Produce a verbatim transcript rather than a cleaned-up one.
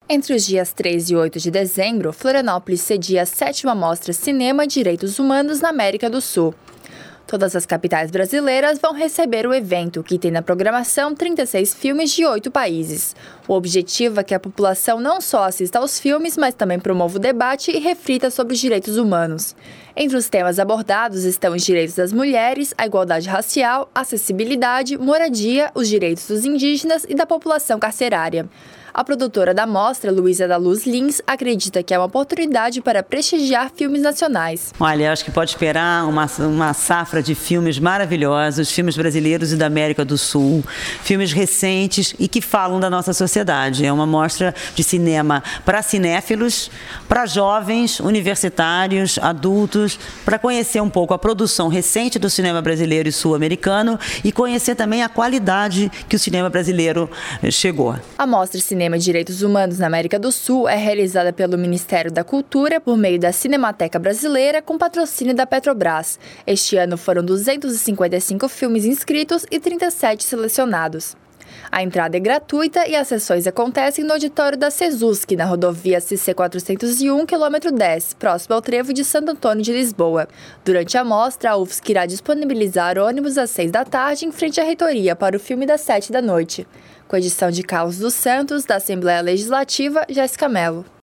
Entre os dias três e oito de dezembro, Florianópolis cedia a sétima Mostra Cinema e Direitos Humanos na América do Sul. Todas as capitais brasileiras vão receber o evento, que tem na programação trinta e seis filmes de oito países. O objetivo é que a população não só assista aos filmes, mas também promova o debate e reflita sobre os direitos humanos. Entre os temas abordados estão os direitos das mulheres, a igualdade racial, a acessibilidade, moradia, os direitos dos indígenas e da população carcerária. A produtora da mostra, Luísa da Luz Lins, acredita que é uma oportunidade para prestigiar filmes nacionais. Olha, acho que pode esperar uma, uma safra de filmes maravilhosos, filmes brasileiros e da América do Sul, filmes recentes e que falam da nossa sociedade. É uma mostra de cinema para cinéfilos, para jovens, universitários, adultos, para conhecer um pouco a produção recente do cinema brasileiro e sul-americano e conhecer também a qualidade que o cinema brasileiro chegou. A mostra Cinema e Direitos Humanos na América do Sul é realizada pelo Ministério da Cultura por meio da Cinemateca Brasileira com patrocínio da Petrobras. Este ano foram duzentos e cinquenta e cinco filmes inscritos e trinta e sete selecionados. A entrada é gratuita e as sessões acontecem no auditório da Sesusc, na rodovia C C quatrocentos e um, quilômetro dez, próximo ao trevo de Santo Antônio de Lisboa. Durante a mostra, a U F S C irá disponibilizar ônibus às seis da tarde em frente à reitoria para o filme das sete da noite. Com edição de Carlos dos Santos, da Assembleia Legislativa, Jéssica Mello.